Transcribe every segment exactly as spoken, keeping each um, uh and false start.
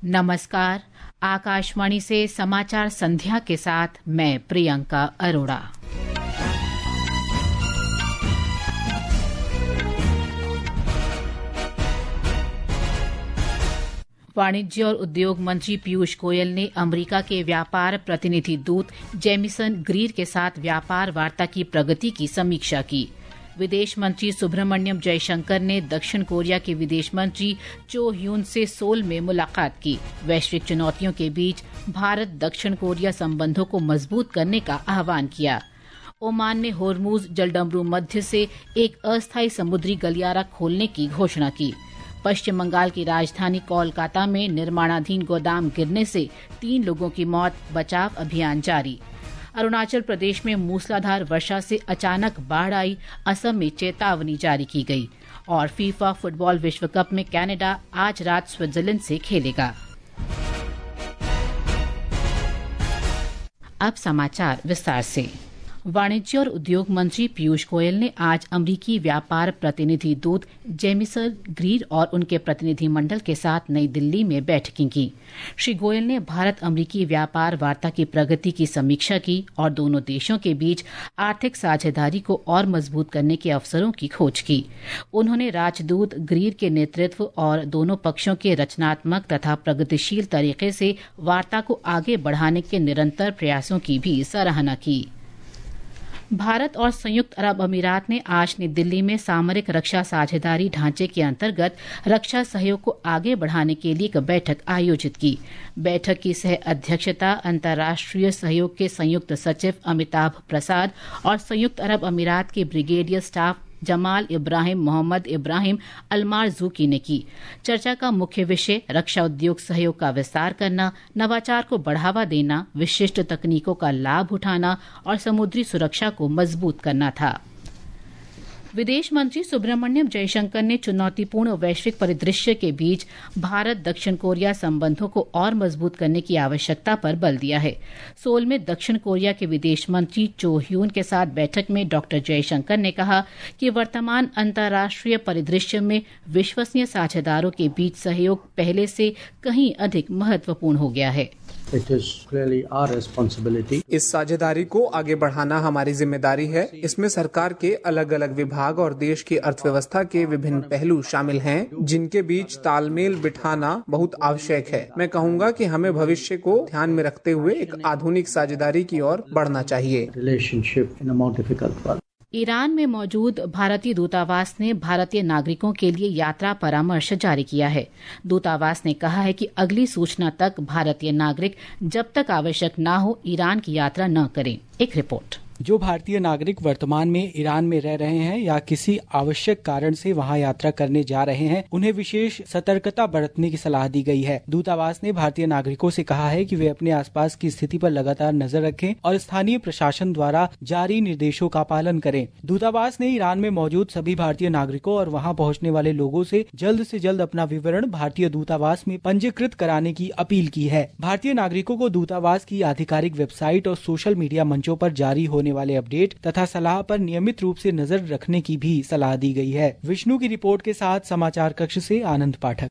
नमस्कार। आकाशवाणी से समाचार संध्या के साथ मैं प्रियंका अरोड़ा। वाणिज्य और उद्योग मंत्री पीयूष गोयल ने अमेरिका के व्यापार प्रतिनिधि दूत जेमिसन ग्रीर के साथ व्यापार वार्ता की प्रगति की समीक्षा की। विदेश मंत्री सुब्रमण्यम जयशंकर ने दक्षिण कोरिया के विदेश मंत्री चो ह्यून से सोल में मुलाकात की। वैश्विक चुनौतियों के बीच भारत दक्षिण कोरिया संबंधों को मजबूत करने का आह्वान किया। ओमान ने होर्मुज जलडमरू मध्य से एक अस्थायी समुद्री गलियारा खोलने की घोषणा की। पश्चिम बंगाल की राजधानी कोलकाता में निर्माणाधीन गोदाम गिरने से तीन लोगों की मौत, बचाव अभियान जारी। अरुणाचल प्रदेश में मूसलाधार वर्षा से अचानक बाढ़ आई, असम में चेतावनी जारी की गई। और फीफा फुटबॉल विश्व कप में कनाडा आज रात स्विट्जरलैंड से खेलेगा। अब समाचार विस्तार से। वाणिज्य और उद्योग मंत्री पीयूष गोयल ने आज अमरीकी व्यापार प्रतिनिधि दूत जेमिसन ग्रीर और उनके प्रतिनिधि मंडल के साथ नई दिल्ली में बैठकें की। श्री गोयल ने भारत अमरीकी व्यापार वार्ता की प्रगति की समीक्षा की और दोनों देशों के बीच आर्थिक साझेदारी को और मजबूत करने के अवसरों की खोज की। उन्होंने राजदूत ग्रीर के नेतृत्व और दोनों पक्षों के रचनात्मक तथा प्रगतिशील तरीके से वार्ता को आगे बढ़ाने के निरंतर प्रयासों की भी सराहना की। भारत और संयुक्त अरब अमीरात ने आज नई दिल्ली में सामरिक रक्षा साझेदारी ढांचे के अंतर्गत रक्षा सहयोग को आगे बढ़ाने के लिए एक बैठक आयोजित की। बैठक की सह अध्यक्षता अंतर्राष्ट्रीय सहयोग के संयुक्त सचिव अमिताभ प्रसाद और संयुक्त अरब अमीरात के brigadier staff Jamal Ibrahim Mohammed Ibrahim Almarzooqi ने की। चर्चा का मुख्य विषय रक्षा उद्योग सहयोग का विस्तार करना, नवाचार को बढ़ावा देना, विशिष्ट तकनीकों का लाभ उठाना और समुद्री सुरक्षा को मजबूत करना था। विदेश मंत्री सुब्रमण्यम जयशंकर ने चुनौतीपूर्ण वैश्विक परिदृश्य के बीच भारत दक्षिण कोरिया संबंधों को और मजबूत करने की आवश्यकता पर बल दिया है। सोल में दक्षिण कोरिया के विदेश मंत्री चो ह्यून के साथ बैठक में डॉक्टर जयशंकर ने कहा कि वर्तमान अंतर्राष्ट्रीय परिदृश्य में विश्वसनीय साझेदारों के बीच सहयोग पहले से कहीं अधिक महत्वपूर्ण हो गया है। It is clearly our responsibility. इस साझेदारी को आगे बढ़ाना हमारी जिम्मेदारी है। इसमें सरकार के अलग अलग विभाग और देश की अर्थव्यवस्था के विभिन्न पहलू शामिल हैं, जिनके बीच तालमेल बिठाना बहुत आवश्यक है। मैं कहूँगा कि हमें भविष्य को ध्यान में रखते हुए एक आधुनिक साझेदारी की ओर बढ़ना चाहिए। Relationship in a more difficult world. Iran में मौजूद भारतीय दूतावास ने भारतीय नागरिकों के लिए यात्रा परामर्श जारी किया है। दूतावास ने कहा है कि अगली सूचना तक भारतीय नागरिक जब तक आवश्यक न हो ईरान की यात्रा न करें। एक रिपोर्ट। जो भारतीय नागरिक वर्तमान में ईरान में रह रहे हैं या किसी आवश्यक कारण से वहां यात्रा करने जा रहे हैं, उन्हें विशेष सतर्कता बरतने की सलाह दी गई है। दूतावास ने भारतीय नागरिकों से कहा है कि वे अपने आसपास की स्थिति पर लगातार नजर रखें और स्थानीय प्रशासन द्वारा जारी निर्देशों का पालन करें। दूतावास ने ईरान में मौजूद सभी भारतीय नागरिकों और वहां पहुंचने वाले लोगों से जल्द से जल्द अपना विवरण भारतीय दूतावास में पंजीकृत कराने की अपील की है। भारतीय नागरिकों को दूतावास की आधिकारिक वेबसाइट और सोशल मीडिया मंचों पर जारी होने वाले अपडेट तथा सलाह पर नियमित रूप से नजर रखने की भी सलाह दी गई है। विष्णु की रिपोर्ट के साथ समाचार कक्ष से आनंद पाठक।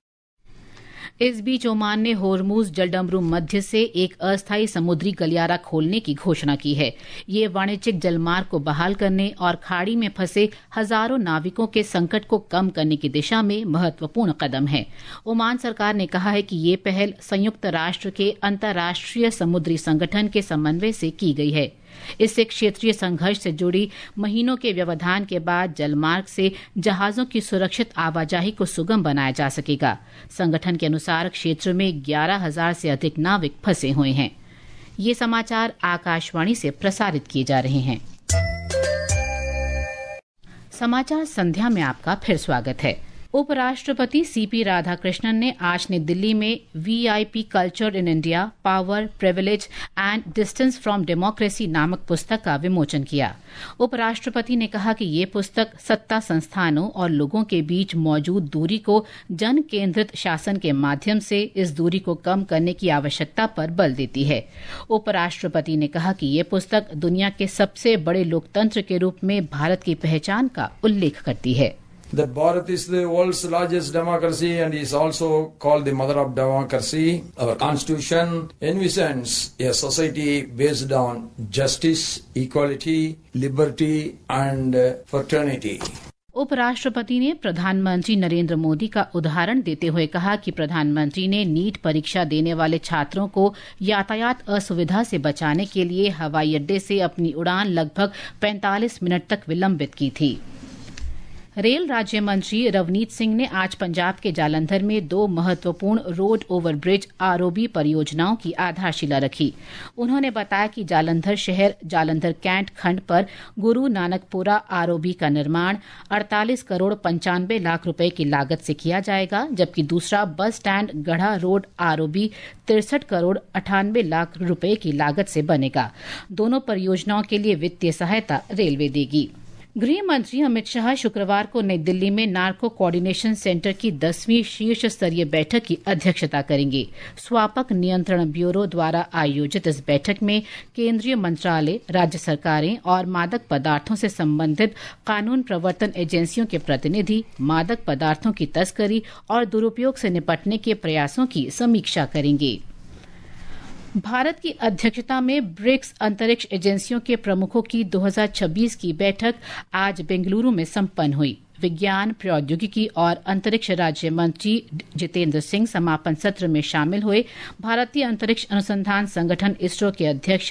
इस बीच ओमान ने होर्मुज जलडमरू मध्य से एक अस्थायी समुद्री गलियारा खोलने की घोषणा की है। ये वाणिज्यिक जलमार्ग को बहाल करने और खाड़ी में फंसे हजारों नाविकों के संकट को कम करने की दिशा में महत्वपूर्ण कदम है। ओमान सरकार ने कहा है कि ये पहल संयुक्त राष्ट्र के अंतर्राष्ट्रीय समुद्री संगठन के समन्वय से की गई है। इससे क्षेत्रीय संघर्ष से जुड़ी महीनों के व्यवधान के बाद जलमार्ग से जहाजों की सुरक्षित आवाजाही को सुगम बनाया जा सकेगा। संगठन के अनुसार क्षेत्र में ग्यारह हजार से अधिक नाविक फंसे हुए हैं। ये समाचार आकाशवाणी से प्रसारित किए जा रहे हैं। समाचार संध्या में आपका फिर स्वागत है। उपराष्ट्रपति सीपी राधाकृष्णन ने आज नई दिल्ली में VIP culture in India, power, privilege and distance from democracy नामक पुस्तक का विमोचन किया। उपराष्ट्रपति ने कहा कि ये पुस्तक सत्ता संस्थानों और लोगों के बीच मौजूद दूरी को जन केंद्रित शासन के माध्यम से इस दूरी को कम करने की आवश्यकता पर बल देती है। उपराष्ट्रपति ने कहा कि ये पुस्तक दुनिया के सबसे बड़े लोकतंत्र के रूप में भारत की पहचान का उल्लेख करती है। that Bharat is the world's largest democracy and is also called the mother of democracy. Our constitution envisions a society based on justice, equality, liberty and fraternity. उपराष्ट्रपति ने प्रधानमंत्री नरेंद्र मोदी का उदाहरण देते हुए कहा कि प्रधानमंत्री ने नीट परीक्षा देने वाले छात्रों को यातायात असुविधा से बचाने के लिए हवाई अड्डे से अपनी उड़ान लगभग पैंतालीस मिनट तक विलंबित की थी। रेल राज्य मंत्री रवनीत सिंह ने आज पंजाब के जालंधर में दो महत्वपूर्ण रोड ओवरब्रिज आरओबी परियोजनाओं की आधारशिला रखी। उन्होंने बताया कि जालंधर शहर जालंधर कैंट खंड पर गुरु नानकपुरा आरओबी का निर्माण अड़तालीस करोड़ पंचानवे लाख रुपए की लागत से किया जाएगा, जबकि दूसरा बस स्टैंड गढ़ा रोड आरओबी तिरसठ करोड़ अठानवे लाख रुपए की लागत से बनेगा। दोनों परियोजनाओं के लिए वित्तीय सहायता रेलवे देगी। गृह मंत्री अमित शाह शुक्रवार को नई दिल्ली में नार्को कोऑर्डिनेशन सेंटर की दसवीं शीर्ष स्तरीय बैठक की अध्यक्षता करेंगे। स्वापक नियंत्रण ब्यूरो द्वारा आयोजित इस बैठक में केंद्रीय मंत्रालय, राज्य सरकारें और मादक पदार्थों से संबंधित कानून प्रवर्तन एजेंसियों के प्रतिनिधि मादक पदार्थों की तस्करी और दुरुपयोग से निपटने के प्रयासों की समीक्षा करेंगे। भारत की अध्यक्षता में ब्रिक्स अंतरिक्ष एजेंसियों के प्रमुखों की दो हज़ार छब्बीस की बैठक आज बेंगलुरु में संपन्न हुई। विज्ञान, प्रौद्योगिकी और अंतरिक्ष राज्य मंत्री जितेंद्र सिंह समापन सत्र में शामिल हुए। भारतीय अंतरिक्ष अनुसंधान संगठन इसरो के अध्यक्ष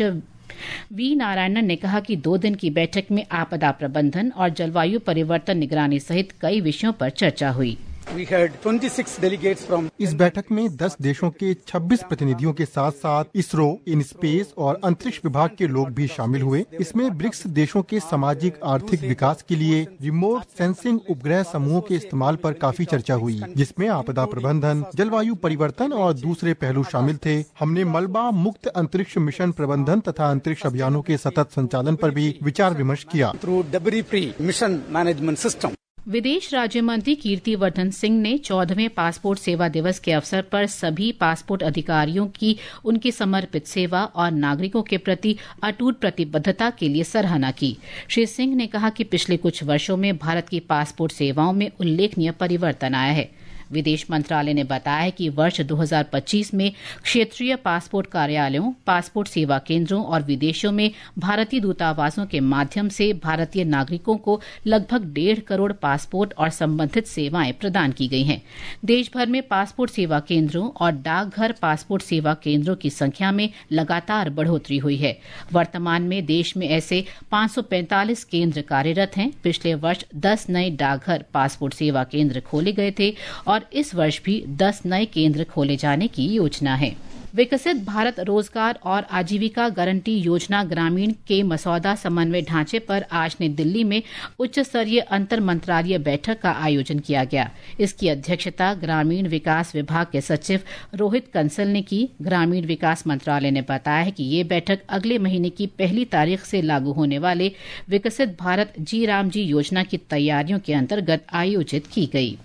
वी नारायणन ने कहा कि दो दिन की बैठक में आपदा प्रबंधन और जलवायु परिवर्तन निगरानी सहित कई विषयों पर चर्चा हुई। We had twenty-six delegates from इस बैठक में दस देशों के छब्बीस प्रतिनिधियों के साथ साथ इसरो, इन स्पेस और अंतरिक्ष विभाग के लोग भी शामिल हुए। इसमें ब्रिक्स देशों के सामाजिक आर्थिक विकास के लिए रिमोट सेंसिंग उपग्रह समूहों के इस्तेमाल पर काफी चर्चा हुई, जिसमें आपदा प्रबंधन, जलवायु परिवर्तन और दूसरे पहलू शामिल थे। हमने मलबा मुक्त अंतरिक्ष मिशन प्रबंधन तथा अंतरिक्ष अभियानों के सतत संचालन पर भी विचार विमर्श किया। through debris-free mission management system. विदेश राज्य मंत्री कीर्तिवर्धन सिंह ने चौदहवें पासपोर्ट सेवा दिवस के अवसर पर सभी पासपोर्ट अधिकारियों की उनकी समर्पित सेवा और नागरिकों के प्रति अटूट प्रतिबद्धता के लिए सराहना की। श्री सिंह ने कहा कि पिछले कुछ वर्षों में भारत की पासपोर्ट सेवाओं में उल्लेखनीय परिवर्तन आया है। विदेश मंत्रालय ने बताया कि वर्ष दो हज़ार पच्चीस में क्षेत्रीय पासपोर्ट कार्यालयों, पासपोर्ट सेवा केंद्रों और विदेशों में भारतीय दूतावासों के माध्यम से भारतीय नागरिकों को लगभग डेढ़ करोड़ पासपोर्ट और संबंधित सेवाएं प्रदान की गई हैं। देश भर में पासपोर्ट सेवा केंद्रों और डाकघर पासपोर्ट सेवा केंद्रों की संख्या में लगातार बढ़ोतरी हुई है। वर्तमान में देश में ऐसे पांच सौ पैंतालीस केंद्र कार्यरत हैं। पिछले वर्ष दस नए डाकघर पासपोर्ट सेवा केंद्र खोले गए थे और इस वर्ष भी दस नए केंद्र खोले जाने की योजना है। विकसित भारत रोजगार और आजीविका गारंटी योजना ग्रामीण के मसौदा समन्वय ढांचे पर आज नई दिल्ली में उच्च स्तरीय अंतर मंत्रालय बैठक का आयोजन किया गया। इसकी अध्यक्षता ग्रामीण विकास विभाग के सचिव रोहित कंसल ने की। ग्रामीण विकास मंत्रालय ने बताया है कि ये बैठक अगले महीने की पहली तारीख से लागू होने वाले विकसित भारत जी राम जी योजना की तैयारियों के अंतर्गत आयोजित की गई।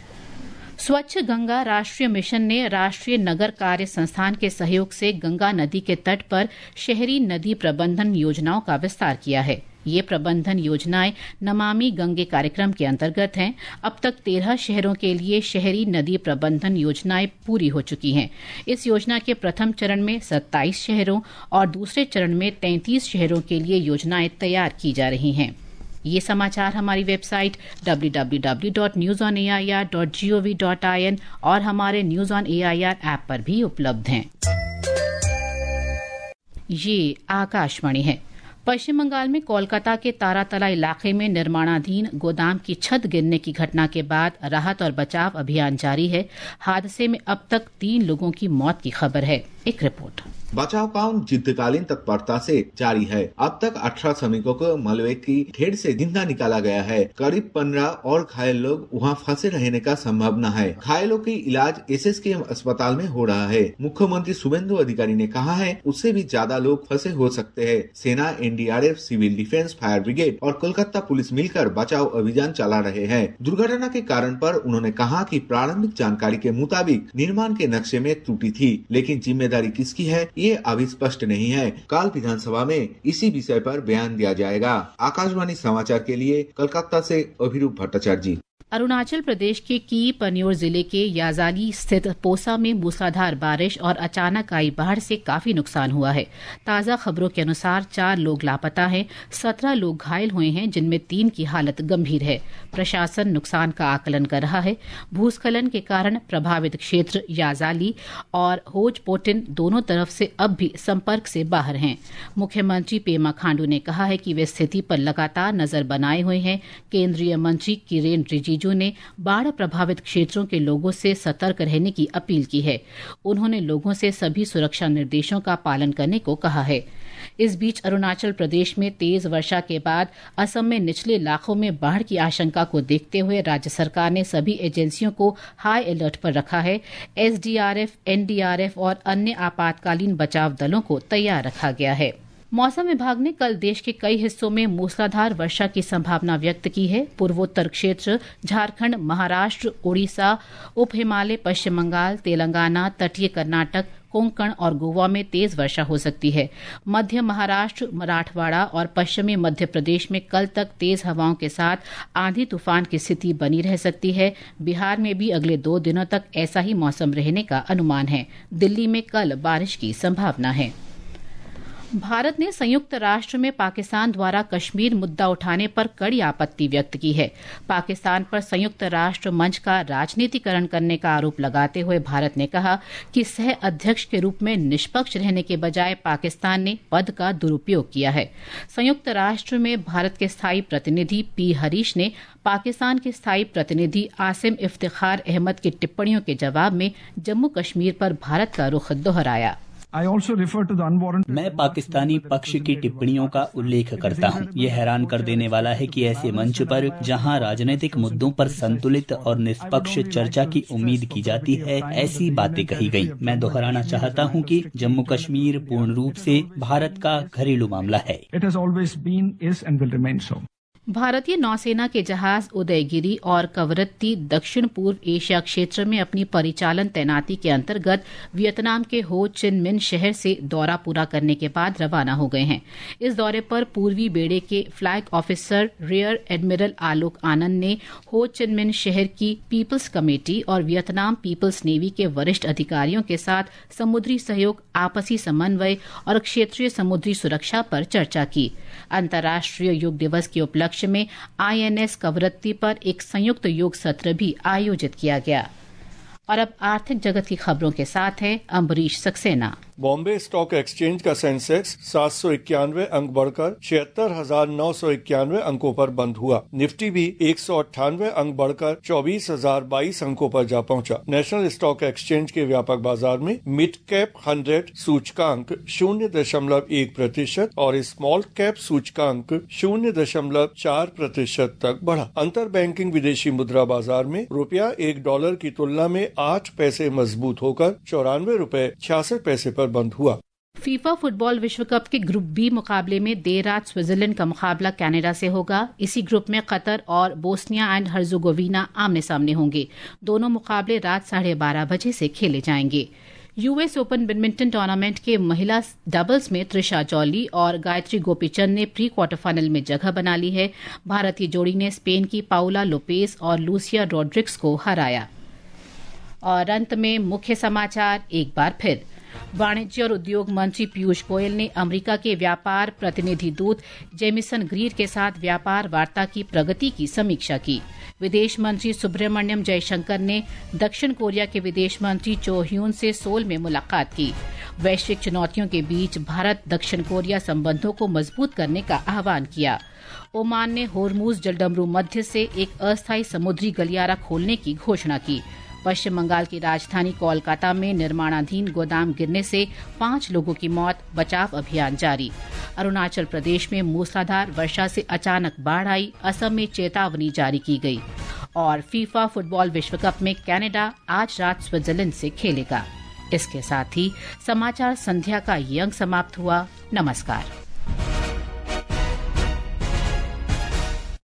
स्वच्छ गंगा राष्ट्रीय मिशन ने राष्ट्रीय नगर कार्य संस्थान के सहयोग से गंगा नदी के तट पर शहरी नदी प्रबंधन योजनाओं का विस्तार किया है। ये प्रबंधन योजनाएं नमामि गंगे कार्यक्रम के अंतर्गत हैं। अब तक तेरह शहरों के लिए शहरी नदी प्रबंधन योजनाएं पूरी हो चुकी हैं। इस योजना के प्रथम चरण में सत्ताईस शहरों और दूसरे चरण में तैंतीस शहरों के लिए योजनाएं तैयार की जा रही हैं। ये समाचार हमारी website W W W dot news on A I R dot G O V dot I N और हमारे news on A I R app पर भी उपलब्ध हैं। ये आकाशवाणी है। पश्चिम बंगाल में कोलकाता के तारातला इलाके में निर्माणाधीन गोदाम की छत गिरने की घटना के बाद राहत और बचाव अभियान जारी है। हादसे में अब तक तीन लोगों की मौत की खबर है। एक रिपोर्ट। बचाव काम युद्धकालीन तत्परता से जारी है। अब तक अठारह श्रमिकों को मलबे की ढेर से जिंदा निकाला गया है। करीब पंद्रह और घायल लोग वहां फंसे रहने का संभावना है। घायलों की इलाज एस एस के एम अस्पताल में हो रहा है। मुख्यमंत्री शुभेंदु अधिकारी ने कहा है उससे भी ज्यादा लोग फंसे हो सकते हैं। सेना, N D R F, civil defence, fire brigade और कोलकाता पुलिस मिलकर बचाव अभियान चला रहे हैं। दुर्घटना के कारण पर उन्होंने कहा कि प्रारंभिक जानकारी के मुताबिक निर्माण के नक्शे में त्रुटि थी, लेकिन जिम्मेदारी किसकी है ये अभी स्पष्ट नहीं है। कल विधानसभा में इसी विषय पर बयान दिया जाएगा। आकाशवाणी समाचार के लिए कोलकाता से अभिरूप भट्टाचार्य जी। अरुणाचल प्रदेश के की पन्योर जिले के याजाली स्थित पोसा में मूसलाधार बारिश और अचानक आई बाढ़ से काफी नुकसान हुआ है। ताजा खबरों के अनुसार चार लोग लापता हैं, सत्रह लोग घायल हुए हैं, जिनमें तीन की हालत गंभीर है। प्रशासन नुकसान का आकलन कर रहा है। भूस्खलन के कारण प्रभावित क्षेत्र याजाली और होजपोटिन दोनों तरफ से अब भी संपर्क से बाहर हैं। मुख्यमंत्री पेमा खांडू ने कहा है कि वे स्थिति पर लगातार नजर बनाए हुए हैं। केंद्रीय मंत्री किरेन रिजिजू ने बाढ़ प्रभावित क्षेत्रों के लोगों से सतर्क रहने की अपील की है। उन्होंने लोगों से सभी सुरक्षा निर्देशों का पालन करने को कहा है। इस बीच अरुणाचल प्रदेश में तेज वर्षा के बाद असम में निचले इलाकों में बाढ़ की आशंका को देखते हुए राज्य सरकार ने सभी एजेंसियों को हाई अलर्ट पर रखा है। एसडीआरएफ, एनडीआरएफ और अन्य आपातकालीन बचाव दलों को तैयार रखा गया है। मौसम विभाग ने कल देश के कई हिस्सों में मूसलाधार वर्षा की संभावना व्यक्त की है। पूर्वोत्तर क्षेत्र, झारखंड, महाराष्ट्र, ओडिशा, उप हिमालय, पश्चिम बंगाल, तेलंगाना, तटीय कर्नाटक, कोंकण और गोवा में तेज वर्षा हो सकती है। मध्य महाराष्ट्र, मराठवाड़ा और पश्चिमी मध्य प्रदेश में कल तक तेज हवाओं के साथ आंधी तूफान की स्थिति बनी रह सकती है। बिहार में भी अगले दो दिनों तक ऐसा ही मौसम रहने का अनुमान है। दिल्ली में कल बारिश की संभावना है। भारत ने संयुक्त राष्ट्र में पाकिस्तान द्वारा कश्मीर मुद्दा उठाने पर कड़ी आपत्ति व्यक्त की है। पाकिस्तान पर संयुक्त राष्ट्र मंच का राजनीतिकरण करने का आरोप लगाते हुए भारत ने कहा कि सह अध्यक्ष के रूप में निष्पक्ष रहने के बजाय पाकिस्तान ने पद का दुरुपयोग किया है। संयुक्त राष्ट्र में भारत के स्थायी प्रतिनिधि पी हरीश ने पाकिस्तान के स्थायी प्रतिनिधि आसिम इफ्तिखार अहमद की टिप्पणियों के जवाब में जम्मू कश्मीर पर भारत का रुख दोहराया। मैं पाकिस्तानी पक्ष की टिप्पणियों का उल्लेख करता हूं। ये हैरान कर देने वाला है कि ऐसे मंच पर जहां राजनीतिक मुद्दों पर संतुलित और निष्पक्ष चर्चा की उम्मीद की जाती है, ऐसी बातें कही गई। मैं दोहराना चाहता हूं कि जम्मू कश्मीर पूर्ण रूप से भारत का घरेलू मामला है। भारतीय नौसेना के जहाज उदयगिरी और कवरत्ती दक्षिण पूर्व एशिया क्षेत्र में अपनी परिचालन तैनाती के अंतर्गत वियतनाम के हो चिन मिन शहर से दौरा पूरा करने के बाद रवाना हो गए हैं। इस दौरे पर पूर्वी बेड़े के flag officer rear admiral Alok Anand ने हो चिन मिन शहर की पीपल्स कमेटी और वियतनाम पीपल्स नेवी के वरिष्ठ अधिकारियों के साथ समुद्री सहयोग, आपसी समन्वय और क्षेत्रीय समुद्री सुरक्षा पर चर्चा की। अंतर्राष्ट्रीय योग दिवस के उपलक्ष्य में आईएनएस कवरत्ती पर एक संयुक्त योग सत्र भी आयोजित किया गया। और अब आर्थिक जगत की खबरों के साथ है अम्बरीश सक्सेना। बॉम्बे स्टॉक एक्सचेंज का सेंसेक्स सात सौ इक्यानवे अंक बढ़कर छिहत्तर हजार नौ सौ इक्यानवे अंकों पर बंद हुआ। निफ्टी भी एक सौ अट्ठानवे अंक बढ़कर चौबीस हजार बाईस अंकों पर जा पहुंचा। नेशनल स्टॉक एक्सचेंज के व्यापक बाजार में मिड कैप हंड्रेड सूचकांक शून्य दशमलव एक प्रतिशत और स्मॉल कैप सूचकांक शून्य दशमलव चार प्रतिशत तक बढ़ा। अंतर बैंकिंग विदेशी मुद्रा बाजार में रुपया एक डॉलर की तुलना में आठ पैसे मजबूत होकर चौरानवे रुपए छियासठ पैसे पर बंद हुआ। फीफा फुटबॉल विश्व कप के ग्रुप बी मुकाबले में देर रात स्विट्जरलैंड का मुकाबला कनाडा से होगा। इसी ग्रुप में कतर और बोस्निया एंड हर्जोगोविना आमने सामने होंगे। दोनों मुकाबले रात साढ़े बारह बजे से खेले जाएंगे। यूएस ओपन बैडमिंटन टूर्नामेंट के महिला डबल्स में त्रिशा जॉली और गायत्री गोपीचंद ने प्री क्वार्टर फाइनल में जगह बना ली है। भारतीय जोड़ी ने स्पेन की पाउला लोपेज और लूसिया रॉड्रिक्स को हराया। और अंत में मुख्य समाचार एक बार फिर। वाणिज्य और उद्योग मंत्री पीयूष गोयल ने अमेरिका के व्यापार प्रतिनिधि दूत जेमिसन ग्रीर के साथ व्यापार वार्ता की प्रगति की समीक्षा की। विदेश मंत्री सुब्रमण्यम जयशंकर ने दक्षिण कोरिया के विदेश मंत्री चो ह्यून से सोल में मुलाकात की। वैश्विक चुनौतियों के बीच भारत दक्षिण कोरिया संबंधों को मजबूत करने का आह्वान किया। ओमान ने होर्मुज जलडमरू मध्य से एक अस्थायी समुद्री गलियारा खोलने की घोषणा की। पश्चिम बंगाल की राजधानी कोलकाता में निर्माणाधीन गोदाम गिरने से पांच लोगों की मौत, बचाव अभियान जारी। अरुणाचल प्रदेश में मूसलाधार वर्षा से अचानक बाढ़ आई, असम में चेतावनी जारी की गई। और फीफा फुटबॉल विश्व कप में कनाडा आज रात स्विट्जरलैंड से खेलेगा। इसके साथ ही समाचार संध्या का ये अंक समाप्त हुआ। नमस्कार।